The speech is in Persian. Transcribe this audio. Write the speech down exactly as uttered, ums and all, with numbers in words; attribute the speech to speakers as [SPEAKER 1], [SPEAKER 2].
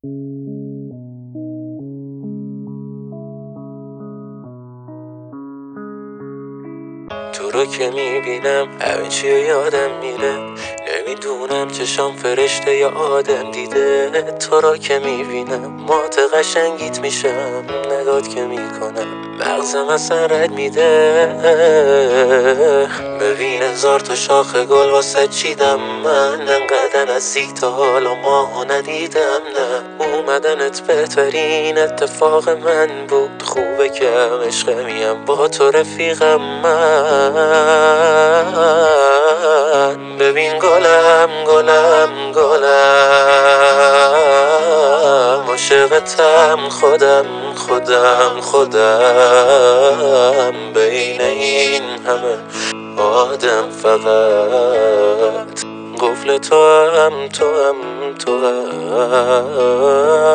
[SPEAKER 1] تو رو که میبینم همه چی رو یادم میره، نمیدونم چشام فرشته یا آدم دیده. تو رو که میبینم مات قشنگیت میشم، نگات که میکنم مغزم اصلا رد میده. ببین هزار تا شاخ گل واسه چیدم من، انقدر نزدیک تا حالا ماهو ندیدم. نه اومدنت بهترین اتفاق من بود، خوبه که هم عشقمیم با تو رفیقم من. ببین گلم گلم گلم، عاشقتم خودم خودم خودم، بین این همه آدم فقط قفل تو هم تو هم تو هم.